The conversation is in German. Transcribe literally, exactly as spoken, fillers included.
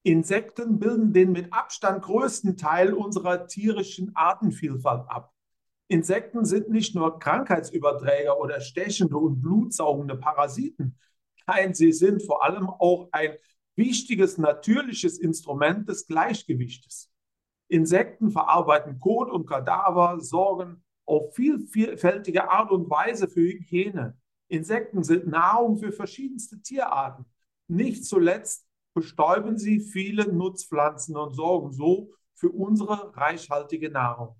Insekten bilden den mit Abstand größten Teil unserer tierischen Artenvielfalt ab. Insekten sind nicht nur Krankheitsüberträger oder stechende und blutsaugende Parasiten. Nein, sie sind vor allem auch ein wichtiges natürliches Instrument des Gleichgewichtes. Insekten verarbeiten Kot und Kadaver, sorgen auf vielfältige Art und Weise für Hygiene. Insekten sind Nahrung für verschiedenste Tierarten. Nicht zuletzt bestäuben sie viele Nutzpflanzen und sorgen so für unsere reichhaltige Nahrung.